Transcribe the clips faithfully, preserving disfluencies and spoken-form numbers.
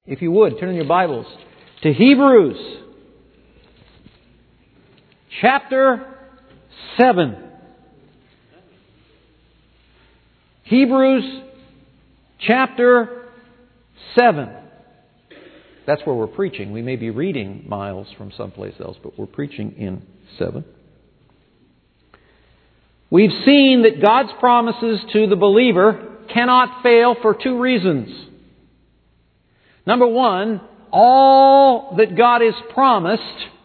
If you would, turn in your Bibles to Hebrews chapter seven. Hebrews chapter seven. That's where we're preaching. We may be reading miles from someplace else, but we're preaching in seven. We've seen that God's promises to the believer cannot fail for two reasons. Number one, all that God has promised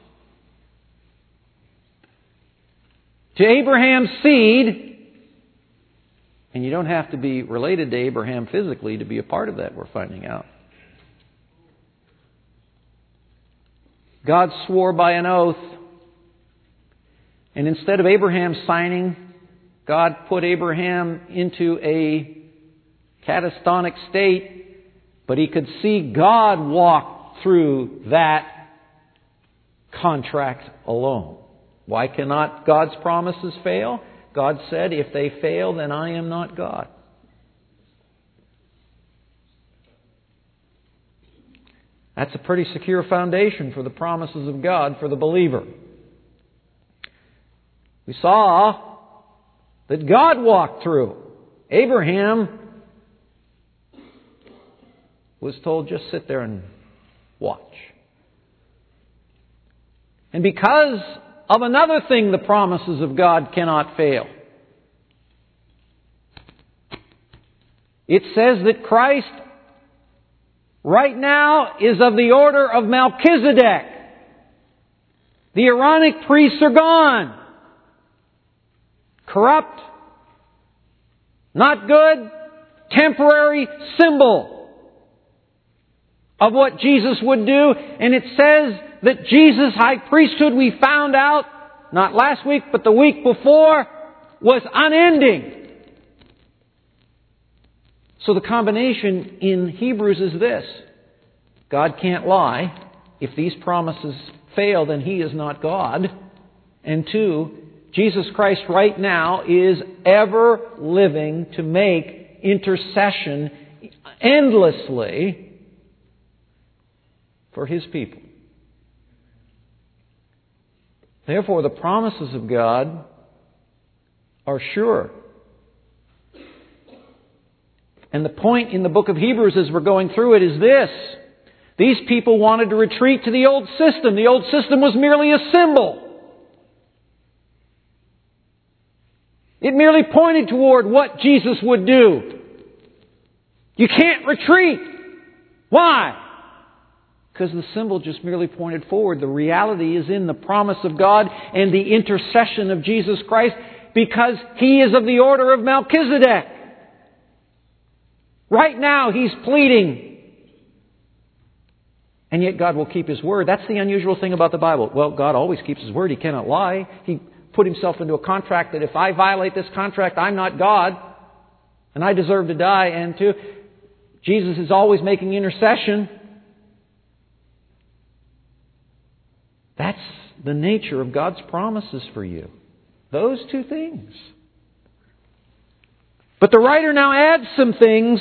to Abraham's seed, and you don't have to be related to Abraham physically to be a part of that, we're finding out. God swore by an oath, and instead of Abraham signing, God put Abraham into a catatonic state, but he could see God walk through that contract alone. Why cannot God's promises fail? God said, if they fail, then I am not God. That's a pretty secure foundation for the promises of God for the believer. We saw that God walked through. Abraham was told, just sit there and watch. And because of another thing, the promises of God cannot fail. It says that Christ right now is of the order of Melchizedek. The Aaronic priests are gone. Corrupt, not good, temporary symbol of what Jesus would do. And it says that Jesus' high priesthood, we found out, not last week, but the week before, was unending. So the combination in Hebrews is this. God can't lie. If these promises fail, then He is not God. And two, Jesus Christ right now is ever living to make intercession endlessly for His people. Therefore, the promises of God are sure. And the point in the book of Hebrews as we're going through it is this. These people wanted to retreat to the old system. The old system was merely a symbol. It merely pointed toward what Jesus would do. You can't retreat. Why? Because the symbol just merely pointed forward. The reality is in the promise of God and the intercession of Jesus Christ, because He is of the order of Melchizedek. Right now He's pleading. And yet God will keep His word. That's the unusual thing about the Bible. Well, God always keeps His word. He cannot lie. He put Himself into a contract that if I violate this contract, I'm not God. And I deserve to die. And two, Jesus is always making intercession. That's the nature of God's promises for you. Those two things. But the writer now adds some things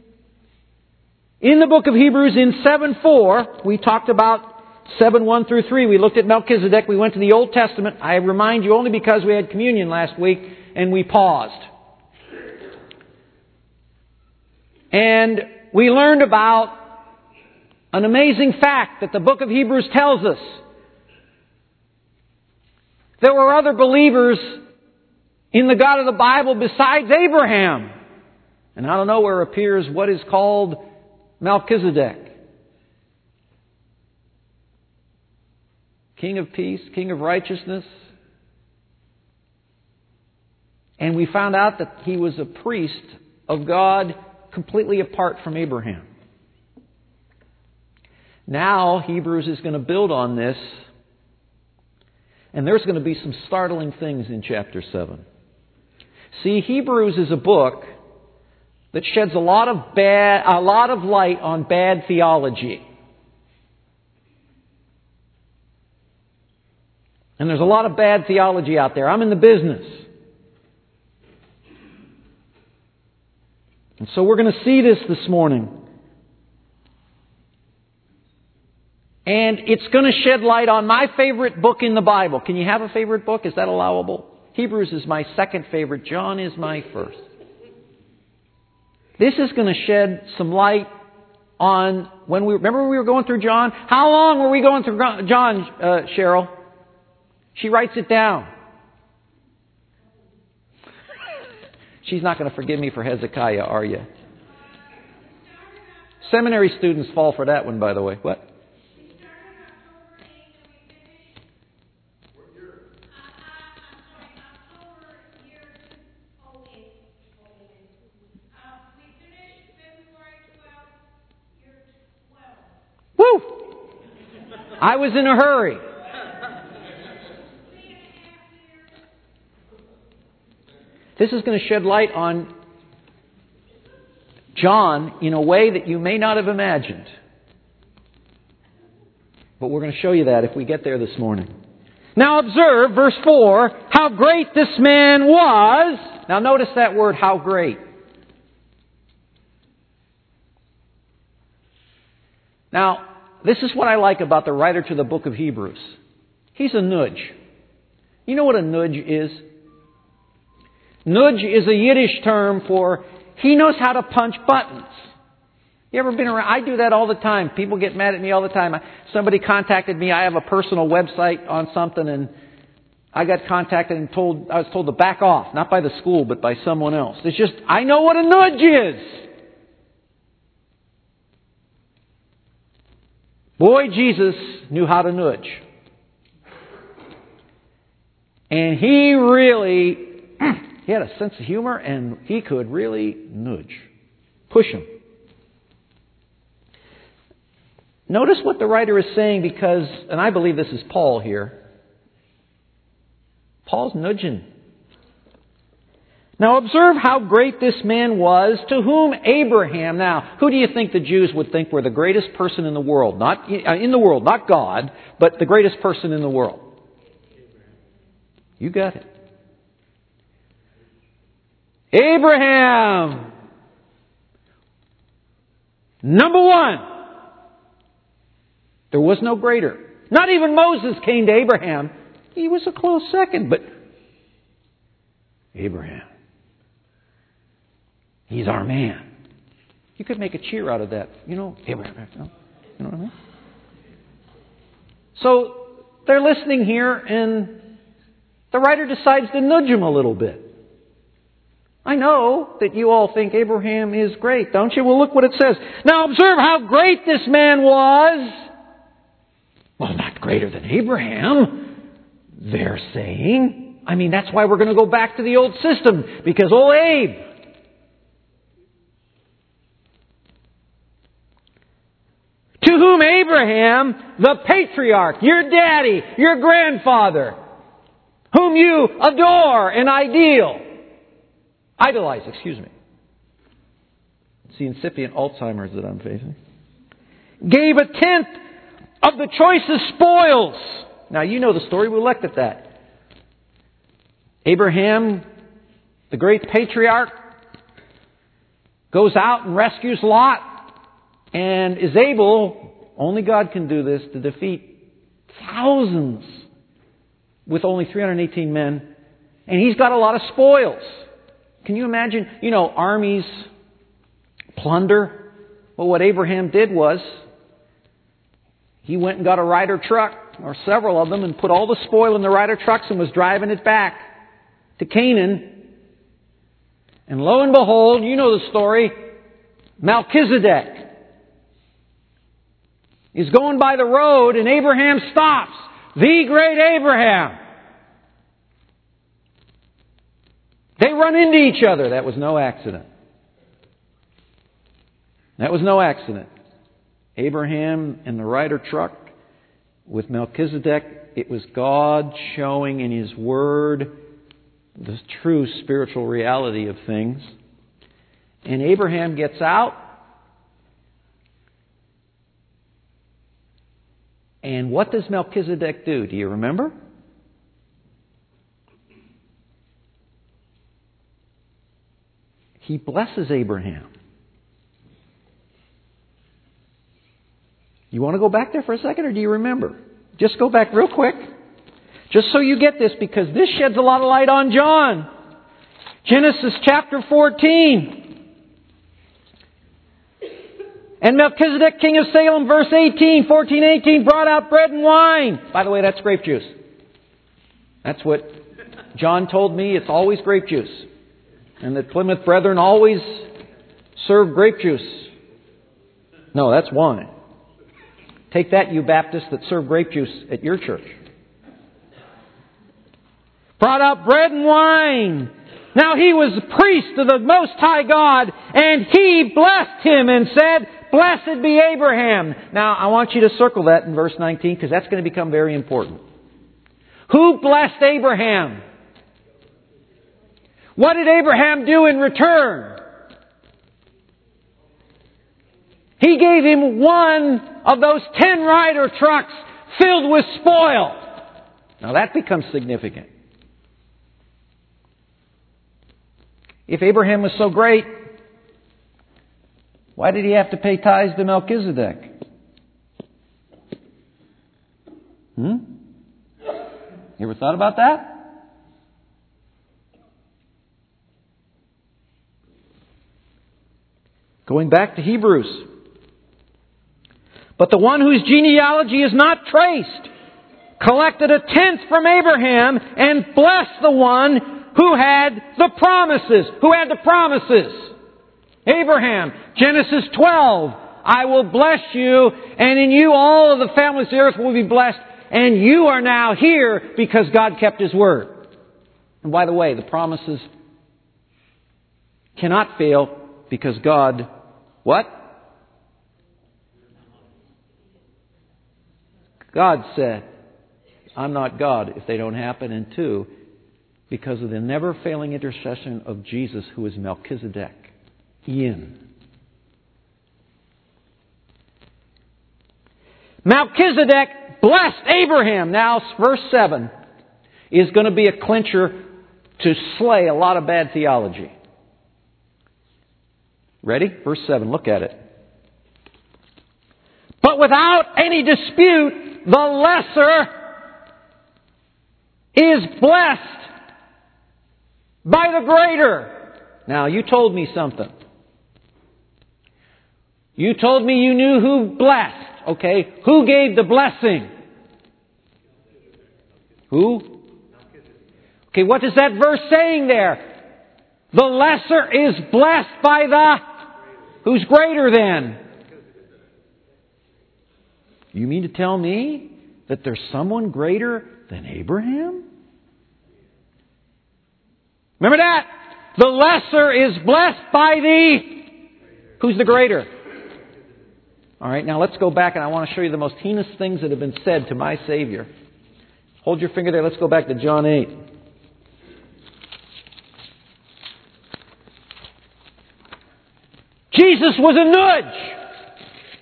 in the book of Hebrews in seven four. We talked about seven one through three. We looked at Melchizedek. We went to the Old Testament. I remind you only because we had communion last week and we paused. And we learned about an amazing fact that the book of Hebrews tells us. There were other believers in the God of the Bible besides Abraham. And I don't know where appears what is called Melchizedek. King of peace, King of righteousness. And we found out that he was a priest of God completely apart from Abraham. Now Hebrews is going to build on this. And there's going to be some startling things in chapter seven. See, Hebrews is a book that sheds a lot of bad, a lot of light on bad theology. And there's a lot of bad theology out there. I'm in the business. And so we're going to see this this morning. And it's going to shed light on my favorite book in the Bible. Can you have a favorite book? Is that allowable? Hebrews is my second favorite. John is my first. This is going to shed some light on when we remember when we were going through John. How long were we going through John, uh, Cheryl? She writes it down. She's not going to forgive me for Hezekiah, are you? Seminary students fall for that one, by the way. What? Woo! I was in a hurry. This is going to shed light on John in a way that you may not have imagined. But we're going to show you that if we get there this morning. Now observe, verse four, how great this man was. Now notice that word, how great. Now, this is what I like about the writer to the book of Hebrews. He's a nudge. You know what a nudge is? Nudge is a Yiddish term for he knows how to punch buttons. You ever been around? I do that all the time. People get mad at me all the time. Somebody contacted me. I have a personal website on something, and I got contacted and told I was told to back off, not by the school, but by someone else. It's just, I know what a nudge is. Boy, Jesus knew how to nudge. And He really, He had a sense of humor, and He could really nudge. Push him. Notice what the writer is saying because, and I believe this is Paul here. Paul's nudging. Now observe how great this man was, to whom Abraham... Now, who do you think the Jews would think were the greatest person in the world? Not in the world, not God, but the greatest person in the world. You got it. Abraham! Number one. There was no greater. Not even Moses came to Abraham. He was a close second, but Abraham. He's our man. You could make a cheer out of that. You know, Abraham. You know what I mean? So they're listening here, and the writer decides to nudge him a little bit. I know that you all think Abraham is great, don't you? Well, look what it says. Now observe how great this man was. Well, not greater than Abraham, they're saying. I mean, that's why we're going to go back to the old system, because old Abe. To whom Abraham, the patriarch, your daddy, your grandfather, whom you adore and ideal, idolize, excuse me. It's the incipient Alzheimer's that I'm facing. Gave a tenth of the choicest spoils. Now you know the story. We looked at that. Abraham, the great patriarch, goes out and rescues Lot and is able, only God can do this, to defeat thousands with only three hundred eighteen men. And he's got a lot of spoils. Can you imagine, you know, armies plunder? Well, what Abraham did was, he went and got a Ryder truck, or several of them, and put all the spoil in the Ryder trucks and was driving it back to Canaan. And lo and behold, you know the story, Melchizedek is going by the road, and Abraham stops. The great Abraham. They run into each other. That was no accident. That was no accident. Abraham and the Ryder truck with Melchizedek, it was God showing in His Word the true spiritual reality of things. And Abraham gets out. And what does Melchizedek do? Do you remember? He blesses Abraham. You want to go back there for a second, or do you remember? Just go back real quick. Just so you get this, because this sheds a lot of light on John. Genesis chapter fourteen. And Melchizedek, king of Salem, verse eighteen, fourteen, eighteen, brought out bread and wine. By the way, that's grape juice. That's what John told me. It's always grape juice. And the Plymouth Brethren always serve grape juice. No, that's wine. Take that, you Baptists that serve grape juice at your church. Brought out bread and wine. Now he was a priest of the Most High God, and he blessed him and said, "Blessed be Abraham." Now I want you to circle that in verse nineteen, because that's going to become very important. Who blessed Abraham? What did Abraham do in return? He gave him one of those ten rider trucks filled with spoil. Now that becomes significant. If Abraham was so great, why did he have to pay tithes to Melchizedek? Hmm? You ever thought about that? Going back to Hebrews. But the one whose genealogy is not traced collected a tenth from Abraham and blessed the one who had the promises. Who had the promises? Abraham. Genesis twelve. I will bless you, and in you all of the families of the earth will be blessed. And you are now here because God kept His word. And by the way, the promises cannot fail because God, what? God said, I'm not God if they don't happen. And two, because of the never-failing intercession of Jesus, who is Melchizedek. Ian. Melchizedek blessed Abraham. Now, verse seven is going to be a clincher to slay a lot of bad theology. Ready? Verse seven, look at it. But without any dispute, the lesser is blessed by the greater. Now, you told me something. You told me you knew who blessed. Okay, who gave the blessing? Who? Okay, what is that verse saying there? The lesser is blessed by the... Who's greater than? You mean to tell me that there's someone greater than Abraham? Remember that? The lesser is blessed by the... Who's the greater? All right, now let's go back and I want to show you the most heinous things that have been said to my Savior. Hold your finger there. Let's go back to John eight. Jesus was a nudge.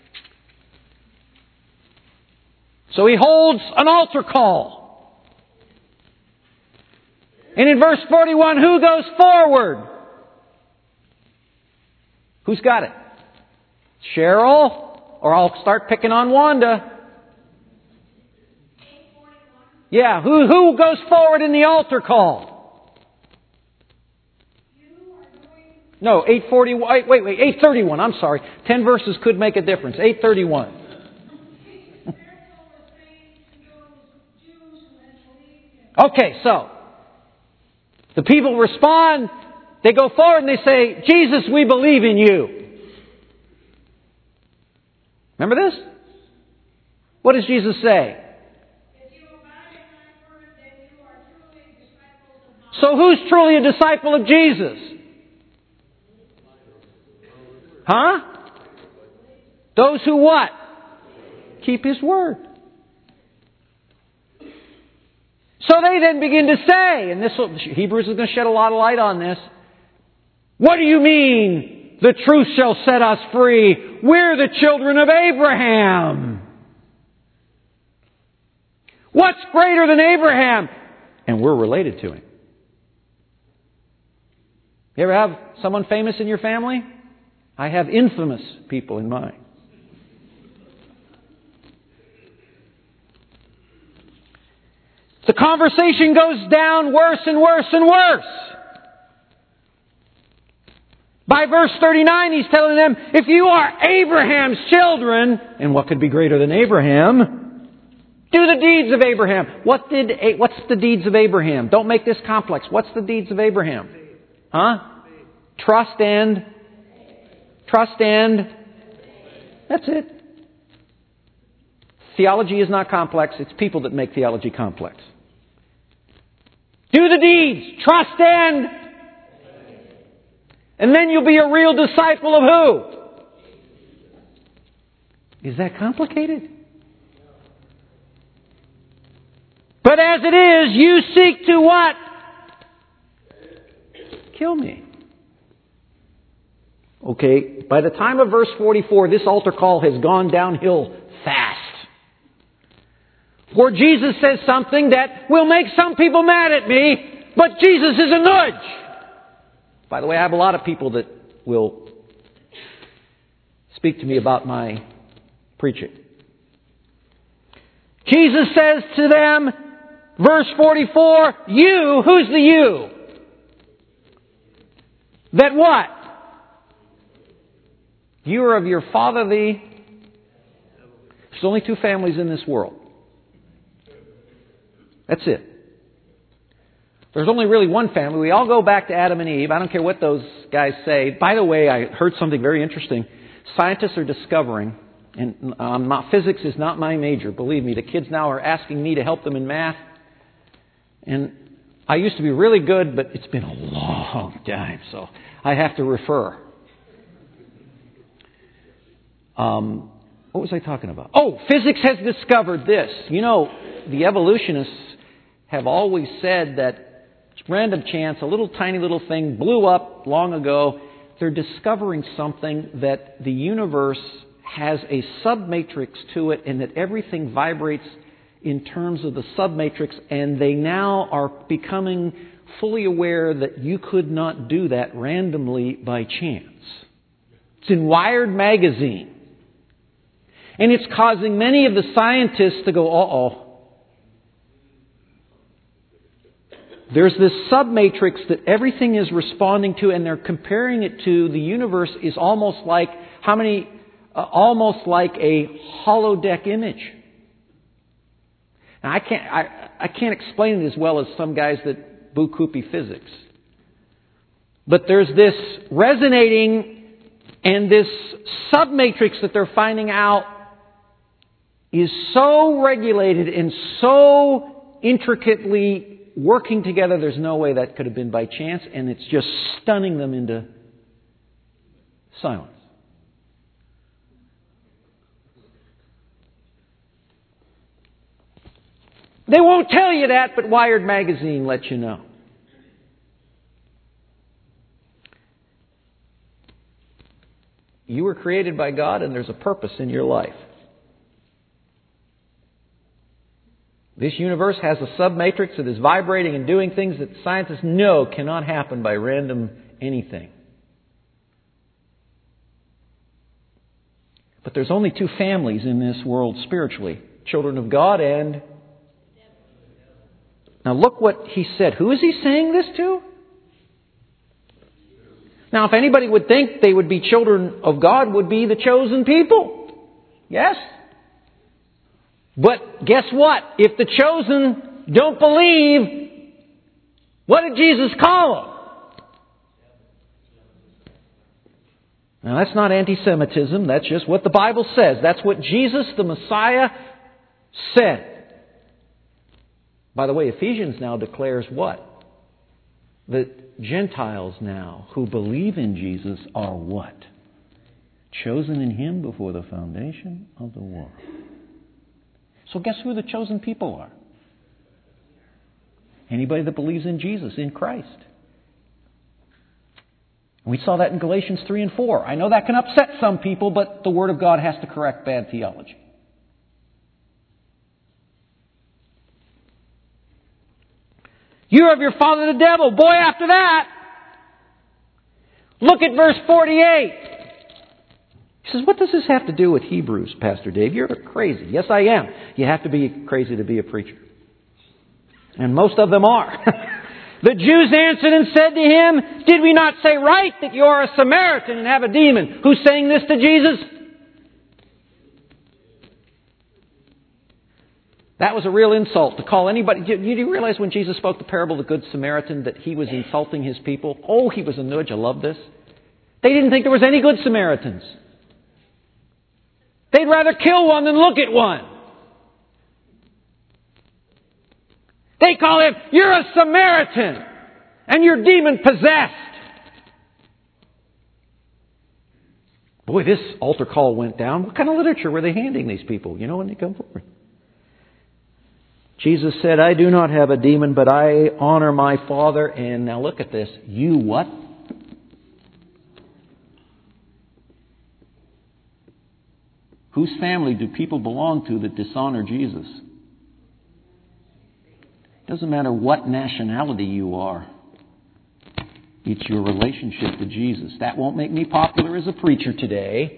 So He holds an altar call. And in verse forty-one, who goes forward? Who's got it? Cheryl? Or I'll start picking on Wanda. Yeah, who who goes forward in the altar call? No, eight forty. Wait, wait, wait. Eight thirty-one. I'm sorry. Ten verses could make a difference. Eight thirty-one. Okay, so the people respond. They go forward and they say, "Jesus, we believe in you." Remember this? What does Jesus say? So who's truly a disciple of Jesus? Huh? Those who what? Keep His word. So they then begin to say, and this will, Hebrews is going to shed a lot of light on this. What do you mean? The truth shall set us free. We're the children of Abraham. What's greater than Abraham? And we're related to him. You ever have someone famous in your family? I have infamous people in mind. The conversation goes down worse and worse and worse. By verse thirty-nine, he's telling them, if you are Abraham's children, and what could be greater than Abraham? Do the deeds of Abraham. What did, what's the deeds of Abraham? Don't make this complex. What's the deeds of Abraham? Huh? Trust and, trust and, that's it. Theology is not complex. It's people that make theology complex. Do the deeds. Trust and, and then you'll be a real disciple of who? Is that complicated? But as it is, you seek to what? Kill me. Okay, by the time of verse forty-four, this altar call has gone downhill fast. For Jesus says something that will make some people mad at me, but Jesus is a nudge. By the way, I have a lot of people that will speak to me about my preaching. Jesus says to them, verse forty-four, you, who's the you? That what? You are of your father the... There's only two families in this world. That's it. There's only really one family. We all go back to Adam and Eve. I don't care what those guys say. By the way, I heard something very interesting. Scientists are discovering, and um, not, physics is not my major, believe me. The kids now are asking me to help them in math. And I used to be really good, but it's been a long time, so I have to refer. Um, what was I talking about? Oh, physics has discovered this. You know, the evolutionists have always said that it's random chance, a little tiny little thing blew up long ago. They're discovering something that the universe has a submatrix to it and that everything vibrates in terms of the submatrix, and they now are becoming fully aware that you could not do that randomly by chance. It's in Wired magazine. And it's causing many of the scientists to go, uh-oh. There's this submatrix that everything is responding to, and they're comparing it to the universe is almost like, how many, uh, almost like a holodeck image. Now, I can't, I, I can't explain it as well as some guys that boo-koopy physics. But there's this resonating, and this submatrix that they're finding out is so regulated and so intricately working together, there's no way that could have been by chance, and it's just stunning them into silence. They won't tell you that, but Wired magazine lets you know. You were created by God, and there's a purpose in your life. This universe has a submatrix that is vibrating and doing things that scientists know cannot happen by random anything. But there's only two families in this world spiritually. Children of God and... Now look what he said. Who is he saying this to? Now if anybody would think they would be children of God, would be the chosen people. Yes? But guess what? If the chosen don't believe, what did Jesus call them? Now that's not anti-Semitism. That's just what the Bible says. That's what Jesus, the Messiah, said. By the way, Ephesians now declares what? That Gentiles now who believe in Jesus are what? Chosen in Him before the foundation of the world. So guess who the chosen people are? Anybody that believes in Jesus, in Christ. We saw that in Galatians three and four. I know that can upset some people, but the Word of God has to correct bad theology. You're of your father the devil. Boy, after that, look at verse forty-eight. He says, what does this have to do with Hebrews, Pastor Dave? You're crazy. Yes, I am. You have to be crazy to be a preacher. And most of them are. The Jews answered and said to him, "Did we not say right that you are a Samaritan and have a demon?" Who's saying this to Jesus? That was a real insult to call anybody. Do you realize when Jesus spoke the parable of the Good Samaritan that He was insulting His people? Oh, He was a nudge. I love this. They didn't think there was any Good Samaritans. They'd rather kill one than look at one. They call him, "You're a Samaritan and you're demon possessed." Boy, this altar call went down. What kind of literature were they handing these people, you know, when they come forward? Jesus said, "I do not have a demon, but I honor my Father." And now look at this. You what? Whose family do people belong to that dishonor Jesus? It doesn't matter what nationality you are. It's your relationship to Jesus. That won't make me popular as a preacher today.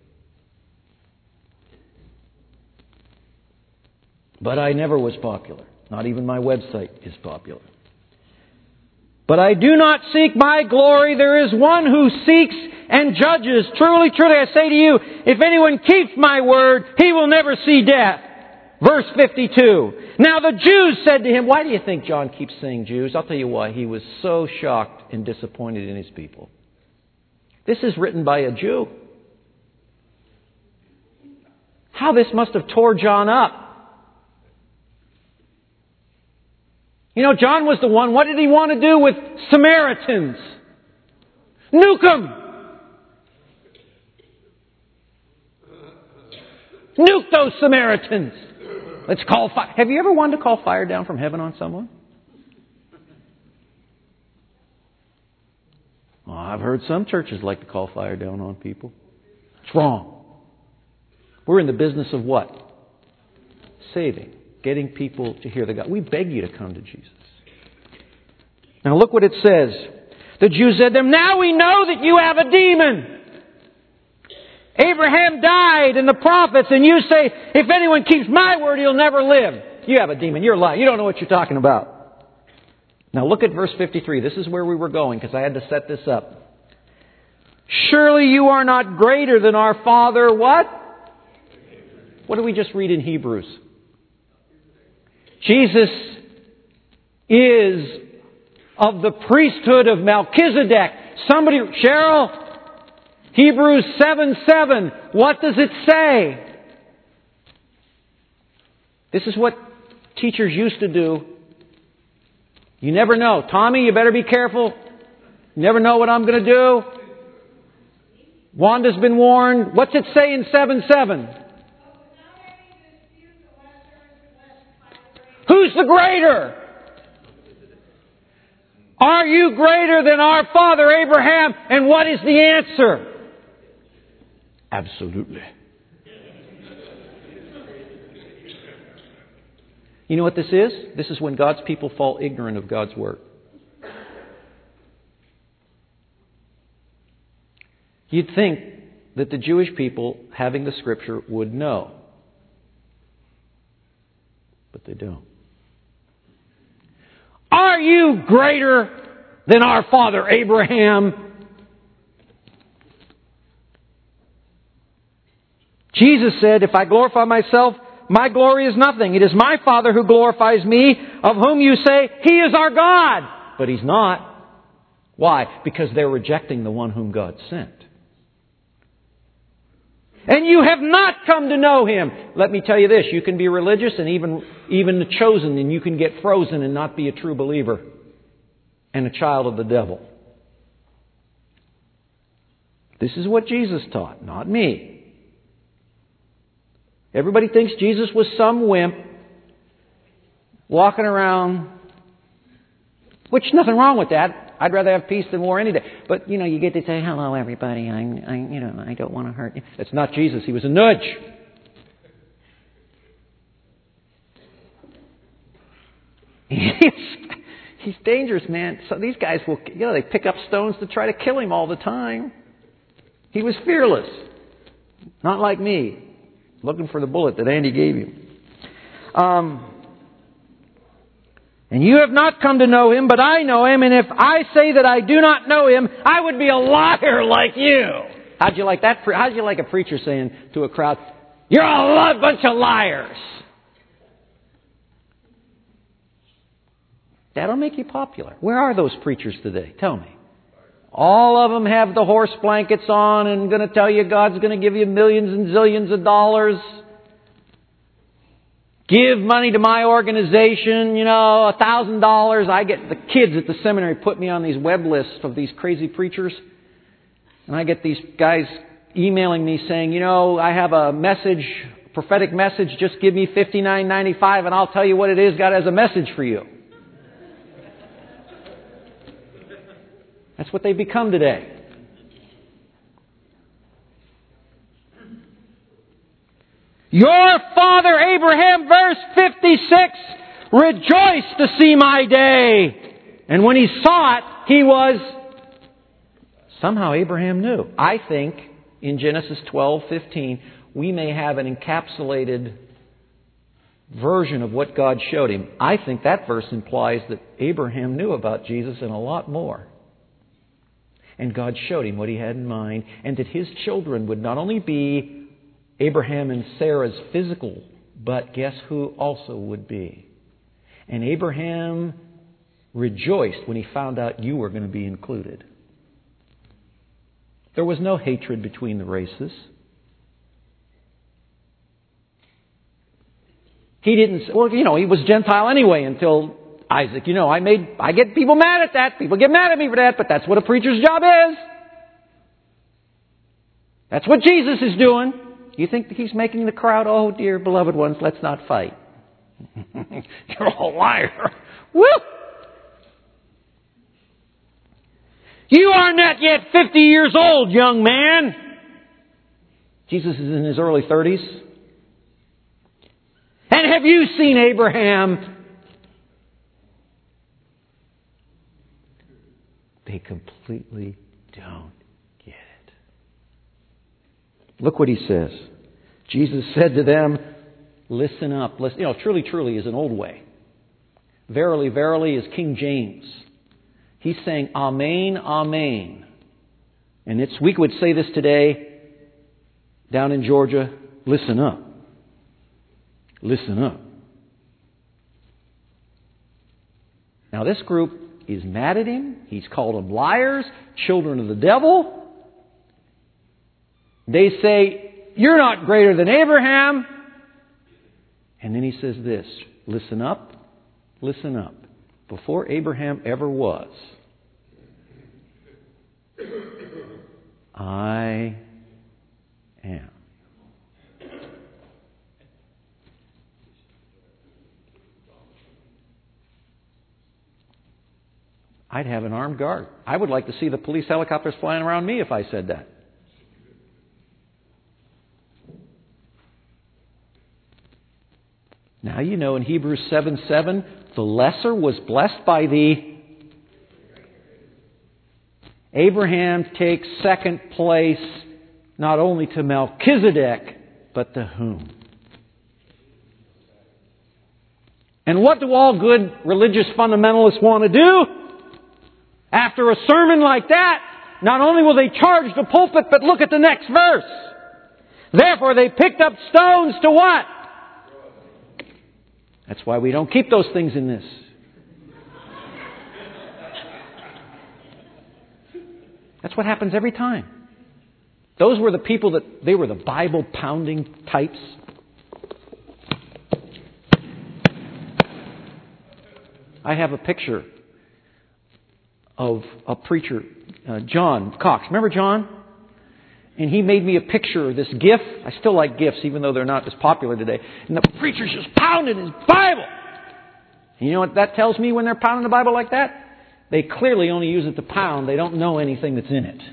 But I never was popular. Not even my website is popular. "But I do not seek my glory. There is one who seeks and judges. Truly, truly, I say to you, if anyone keeps my word, he will never see death." Verse fifty-two. Now the Jews said to him, why do you think John keeps saying Jews? I'll tell you why. He was so shocked and disappointed in his people. This is written by a Jew. How this must have tore John up. You know, John was the one, what did he want to do with Samaritans? Nuke them! Nuke those Samaritans! Let's call fire. Have you ever wanted to call fire down from heaven on someone? Well, I've heard some churches like to call fire down on people. It's wrong. We're in the business of what? Saving. Getting people to hear the God. We beg you to come to Jesus. Now look what it says. The Jews said to them, "Now we know that you have a demon. Abraham died and the prophets, and you say, if anyone keeps my word, he'll never live." You have a demon. You're lying. You don't know what you're talking about. Now look at verse fifty-three. This is where we were going because I had to set this up. "Surely you are not greater than our father." What? What did we just read in Hebrews? Jesus is of the priesthood of Melchizedek. Somebody, Cheryl, Hebrews seven seven. What does it say? This is what teachers used to do. You never know. Tommy, you better be careful. You never know what I'm going to do. Wanda's been warned. What's it say in seven seven? Who's the greater? Are you greater than our father Abraham? And what is the answer? Absolutely. You know what this is? This is when God's people fall ignorant of God's word. You'd think that the Jewish people, having the Scripture, would know. But they don't. Are you greater than our father Abraham? Jesus said, "If I glorify myself, my glory is nothing. It is my Father who glorifies me, of whom you say, He is our God." But He's not. Why? Because they're rejecting the one whom God sent. "And you have not come to know Him." Let me tell you this, you can be religious and even, even chosen, and you can get frozen and not be a true believer and a child of the devil. This is what Jesus taught, not me. Everybody thinks Jesus was some wimp walking around, which nothing wrong with that. I'd rather have peace than war any day. But, you know, you get to say, "Hello, everybody. I, I you know, I don't want to hurt you." That's not Jesus. He was a nudge. He's, he's dangerous, man. So these guys will, you know, they pick up stones to try to kill him all the time. He was fearless. Not like me, looking for the bullet that Andy gave you. Um, And you have not come to know Him, but I know Him, and if I say that I do not know Him, I would be a liar like you. How'd you like that? How'd you like a preacher saying to a crowd, you're a bunch of liars? That'll make you popular. Where are those preachers today? Tell me. All of them have the horse blankets on and going to tell you God's going to give you millions and zillions of dollars. Give money to my organization, you know, a thousand dollars. I get the kids at the seminary put me on these web lists of these crazy preachers. And I get these guys emailing me saying, you know, I have a message, prophetic message, just give me fifty-nine ninety-five and I'll tell you what it is God has a message for you. That's what they've become today. Your father Abraham, verse fifty-six, rejoiced to see my day. And when he saw it, he was... Somehow Abraham knew. I think in Genesis twelve fifteen, we may have an encapsulated version of what God showed him. I think that verse implies that Abraham knew about Jesus and a lot more. And God showed him what He had in mind, and that his children would not only be Abraham and Sarah's physical, but guess who also would be? And Abraham rejoiced when he found out you were going to be included. There was no hatred between the races. He didn't, well, you know, he was Gentile anyway until Isaac. You know, I made, I get people mad at that. People get mad at me for that, but that's what a preacher's job is. That's what Jesus is doing. You think He's making the crowd, oh dear beloved ones, let's not fight. You're a liar. Woo! You are not yet fifty years old, young man. Jesus is in His early thirties. And have you seen Abraham? They completely don't get it. Look what He says. Jesus said to them, listen up. Listen. You know, truly, truly is an old way. Verily, verily is King James. He's saying, Amen, Amen. And it's, we would say this today down in Georgia, listen up. Listen up. Now this group is mad at Him. He's called them liars, children of the devil. They say, you're not greater than Abraham. And then He says this, listen up, listen up. Before Abraham ever was, I am. I'd have an armed guard. I would like to see the police helicopters flying around me if I said that. Now you know in Hebrews seven seven, the lesser was blessed by the... Abraham takes second place not only to Melchizedek, but to whom? And what do all good religious fundamentalists want to do? After a sermon like that, not only will they charge the pulpit, but look at the next verse. Therefore they picked up stones to what? That's why we don't keep those things in this. That's what happens every time. Those were the people that, they were the Bible-pounding types. I have a picture of a preacher, uh, John Cox. Remember John? And he made me a picture of this GIF. I still like GIFs, even though they're not as popular today. And the preacher's just pounding his Bible. And you know what that tells me when they're pounding the Bible like that? They clearly only use it to pound. They don't know anything that's in it.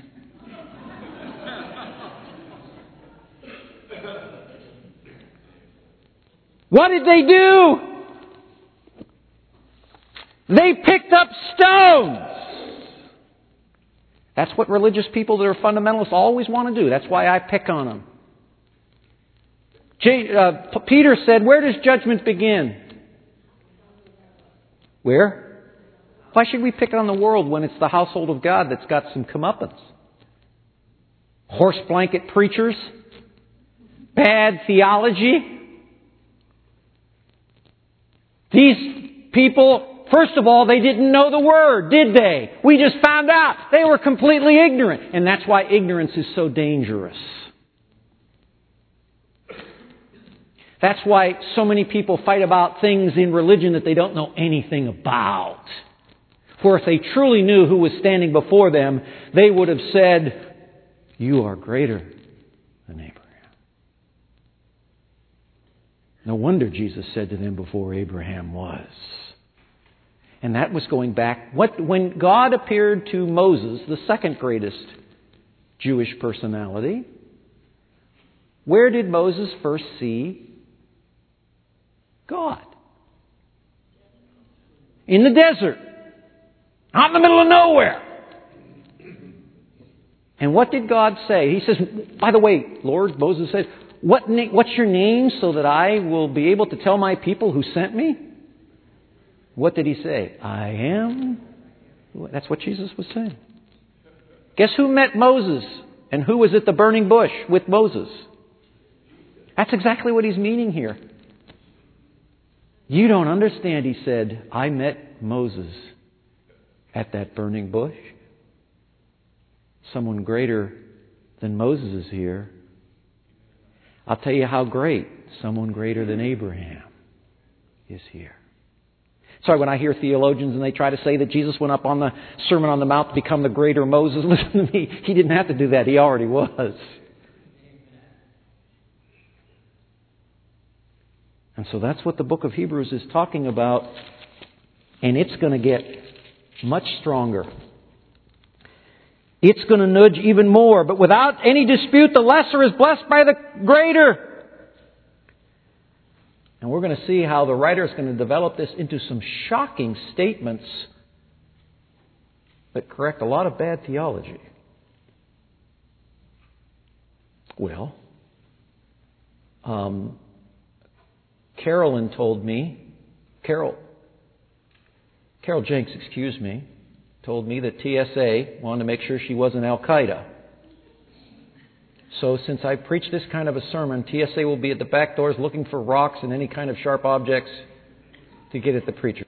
What did they do? They picked up stones. That's what religious people that are fundamentalists always want to do. That's why I pick on them. J- uh, Peter said, where does judgment begin? Where? Why should we pick on the world when it's the household of God that's got some comeuppance? Horse blanket preachers? Bad theology? These people, first of all, they didn't know the Word, did they? We just found out. They were completely ignorant. And that's why ignorance is so dangerous. That's why so many people fight about things in religion that they don't know anything about. For if they truly knew who was standing before them, they would have said, "You are greater than Abraham." No wonder Jesus said to them before Abraham was. And that was going back, what, when God appeared to Moses, the second greatest Jewish personality, where did Moses first see God? In the desert. Out in the middle of nowhere. And what did God say? He says, by the way, Lord, Moses said, What na- what's your name so that I will be able to tell my people who sent me? What did he say? I am. That's what Jesus was saying. Guess who met Moses and who was at the burning bush with Moses? That's exactly what he's meaning here. You don't understand, he said. I met Moses at that burning bush. Someone greater than Moses is here. I'll tell you how great. Someone greater than Abraham is here. Sorry, when I hear theologians and they try to say that Jesus went up on the Sermon on the Mount to become the greater Moses, listen to me. He didn't have to do that. He already was. And so that's what the book of Hebrews is talking about. And it's going to get much stronger. It's going to nudge even more. But without any dispute, the lesser is blessed by the greater. And we're going to see how the writer is going to develop this into some shocking statements that correct a lot of bad theology. Well, um, Carolyn told me, Carol, Carol Jenks, excuse me, told me that T S A wanted to make sure she wasn't Al-Qaeda. So since I preach this kind of a sermon, T S A will be at the back doors looking for rocks and any kind of sharp objects to get at the preacher.